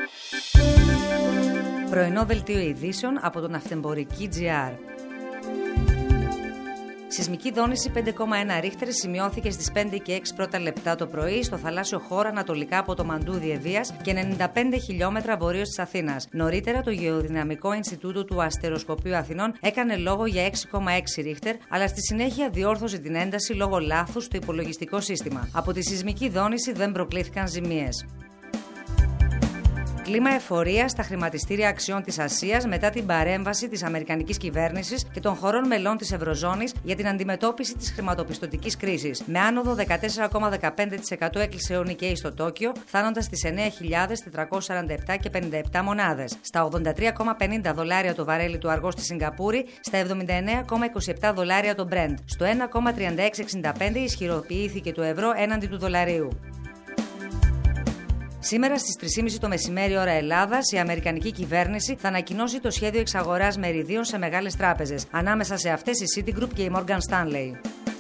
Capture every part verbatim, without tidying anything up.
Πρωινό δελτίο ειδήσεων από τον Ναυτεμπορική τζι αρ. Σεισμική δόνηση πέντε κόμμα ένα ρίχτερ σημειώθηκε στις πέντε και έξι πρώτα λεπτά το πρωί στο θαλάσσιο χώρο ανατολικά από το Μαντούδι Ευβοίας και ενενήντα πέντε χιλιόμετρα βορείως της Αθήνας. Νωρίτερα, το Γεωδυναμικό Ινστιτούτο του Αστεροσκοπείου Αθηνών έκανε λόγο για έξι κόμμα έξι ρίχτερ, αλλά στη συνέχεια διόρθωσε την ένταση λόγω λάθους στο υπολογιστικό σύστημα. Από τη σεισμική δόνηση δεν προκλήθηκαν ζημίες. Κλίμα εφορίας στα χρηματιστήρια αξιών της Ασίας μετά την παρέμβαση της αμερικανικής κυβέρνησης και των χωρών μελών της Ευρωζώνης για την αντιμετώπιση της χρηματοπιστωτικής κρίσης. Με άνοδο δεκατέσσερα κόμμα δεκαπέντε τοις εκατό έκλεισε ο Νικέι στο Τόκιο, φτάνοντας στις εννέα χιλιάδες τετρακόσιες σαράντα επτά και πενήντα επτά μονάδες. Στα ογδόντα τρία κόμμα πενήντα δολάρια το βαρέλι του αργό στη Σιγκαπούρη, στα εβδομήντα εννέα κόμμα είκοσι επτά δολάρια το Brent. Στο ένα κόμμα τριάντα έξι εξήντα πέντε ισχυροποιήθηκε το ευρώ έναντι του δολαρίου. Σήμερα στις τρεις και μισή το μεσημέρι ώρα Ελλάδας, η αμερικανική κυβέρνηση θα ανακοινώσει το σχέδιο εξαγοράς μεριδίων σε μεγάλες τράπεζες. Ανάμεσα σε αυτές η Citigroup και η Morgan Stanley.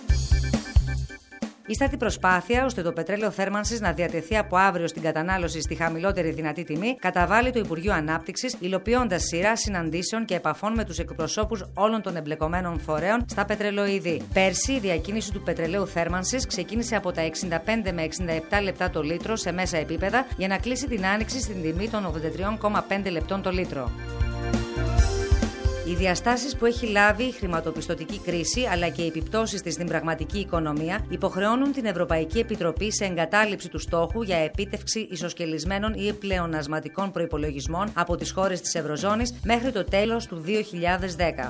Ίστατη προσπάθεια ώστε το πετρέλαιο θέρμανσης να διατεθεί από αύριο στην κατανάλωση στη χαμηλότερη δυνατή τιμή, καταβάλει το Υπουργείο Ανάπτυξης, υλοποιώντας σειρά συναντήσεων και επαφών με τους εκπροσώπους όλων των εμπλεκομένων φορέων στα πετρελοειδή. Πέρσι, η διακίνηση του πετρελαίου θέρμανσης ξεκίνησε από τα εξήντα πέντε με εξήντα επτά λεπτά το λίτρο σε μέσα επίπεδα για να κλείσει την άνοιξη στην τιμή των ογδόντα τρία κόμμα πέντε λεπτών το λίτρο. Οι διαστάσεις που έχει λάβει η χρηματοπιστωτική κρίση αλλά και οι επιπτώσεις της στην πραγματική οικονομία υποχρεώνουν την Ευρωπαϊκή Επιτροπή σε εγκατάλειψη του στόχου για επίτευξη ισοσκελισμένων ή πλεονασματικών προϋπολογισμών από τις χώρες της Ευρωζώνης μέχρι το τέλος του δύο χιλιάδες δέκα.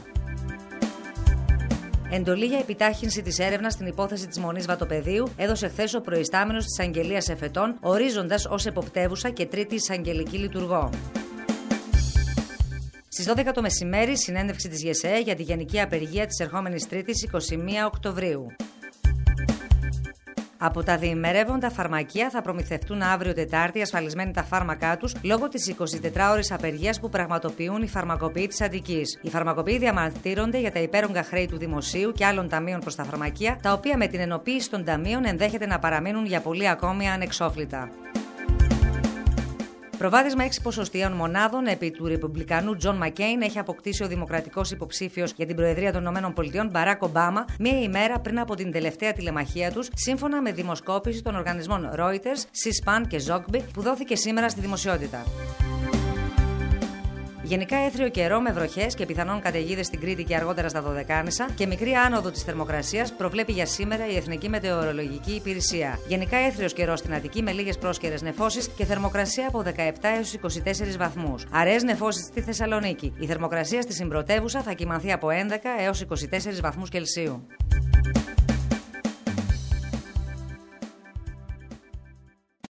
Εντολή για επιτάχυνση της έρευνας στην υπόθεση της Μονής Βατοπεδίου έδωσε χθες ο προϊστάμενος της Αγγελίας Εφετών, ορίζοντας ως εποπτεύουσα και τρίτη εισαγγελική λειτουργό. Στις δώδεκα το μεσημέρι, συνέντευξη της ΓΕΣΕΕ για τη γενική απεργία της ερχόμενης Τρίτης εικοστή πρώτη Οκτωβρίου. Από τα διημερεύοντα φαρμακεία θα προμηθευτούν αύριο Τετάρτη ασφαλισμένοι τα φάρμακά τους λόγω της εικοσιτετράωρης απεργίας που πραγματοποιούν οι φαρμακοποιοί της Αττικής. Οι φαρμακοποιοί διαμαρτύρονται για τα υπέρογκα χρέη του Δημοσίου και άλλων ταμείων προς τα φαρμακεία, τα οποία με την ενοποίηση των ταμείων ενδέχεται να παραμείνουν για πολύ ακόμη ανεξόφλητα. Προβάδισμα έξι ποσοστιαίων μονάδων επί του Ρεπουμπλικανού Τζον Μακκέιν έχει αποκτήσει ο δημοκρατικός υποψήφιος για την Προεδρία των ΗΠΑ Μπαράκ Ομπάμα μία ημέρα πριν από την τελευταία τηλεμαχία τους, σύμφωνα με δημοσκόπηση των οργανισμών Reuters, C-SPAN και Zogby που δόθηκε σήμερα στη δημοσιότητα. Γενικά έθριο καιρό με βροχές και πιθανόν καταιγίδες στην Κρήτη και αργότερα στα Δωδεκάνησα και μικρή άνοδο της θερμοκρασίας προβλέπει για σήμερα η Εθνική Μετεωρολογική Υπηρεσία. Γενικά έθριος καιρός στην Αττική με λίγες πρόσκαιρες νεφώσεις και θερμοκρασία από δεκαεπτά έως είκοσι τέσσερις βαθμούς. Αραιές νεφώσεις στη Θεσσαλονίκη. Η θερμοκρασία στη συμπρωτεύουσα θα κυμανθεί από έντεκα έως είκοσι τέσσερις βαθμούς Κελσίου.